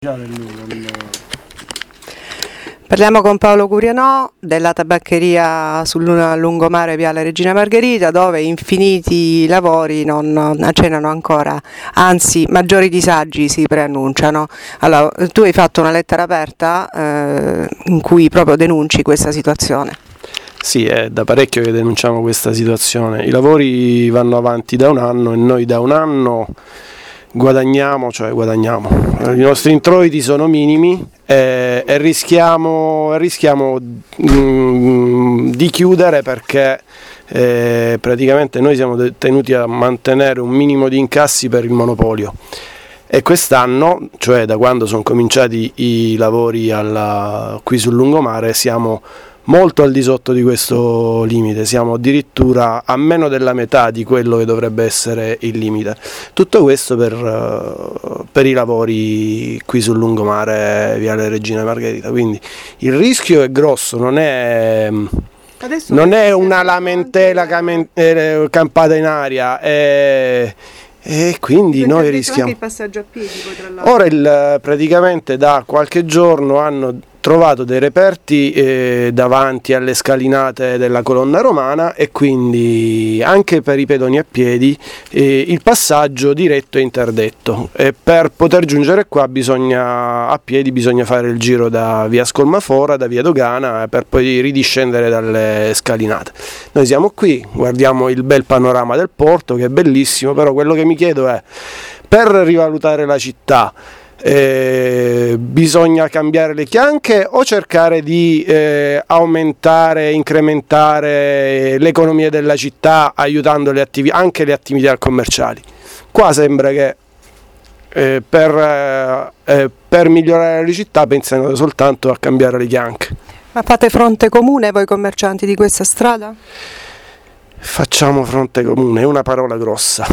Parliamo con Paolo Curianò della tabaccheria sul lungomare Viale Regina Margherita, dove infiniti lavori non accennano ancora, anzi maggiori disagi si preannunciano. Allora, tu hai fatto una lettera aperta in cui proprio denunci questa situazione. Sì, è da parecchio che denunciamo questa situazione. I lavori vanno avanti da un anno e noi da un anno guadagniamo. I nostri introiti sono minimi e rischiamo di chiudere perché praticamente noi siamo tenuti a mantenere un minimo di incassi per il monopolio. E quest'anno, cioè da quando sono cominciati i lavori qui sul lungomare, siamo molto al di sotto di questo limite, siamo addirittura a meno della metà di quello che dovrebbe essere il limite. Tutto questo per i lavori qui sul lungomare Viale Regina Margherita, quindi il rischio è grosso, non è una lamentela campata in aria, e quindi noi rischiamo. Anche il passaggio a piedi, tra l'altro. Ora praticamente da qualche giorno hanno trovato dei reperti davanti alle scalinate della colonna romana, e quindi anche per i pedoni a piedi il passaggio diretto è interdetto, e per poter giungere qua a piedi bisogna fare il giro da via Scolmafora, da via Dogana, per poi ridiscendere dalle scalinate. Noi siamo qui, guardiamo il bel panorama del porto che è bellissimo, però quello che mi chiedo è, per rivalutare la città, bisogna cambiare le chianche o cercare di aumentare, incrementare l'economia della città aiutando anche le attività commerciali? Qua sembra che per migliorare la città pensano soltanto a cambiare le chianche. Ma fate fronte comune voi commercianti di questa strada? Facciamo fronte comune, è una parola grossa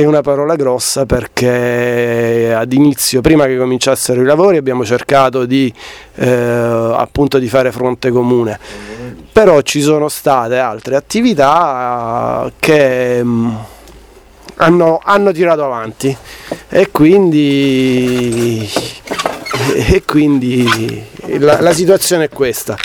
perché ad inizio, prima che cominciassero i lavori, abbiamo cercato di fare fronte comune, però ci sono state altre attività che hanno tirato avanti e quindi la situazione è questa.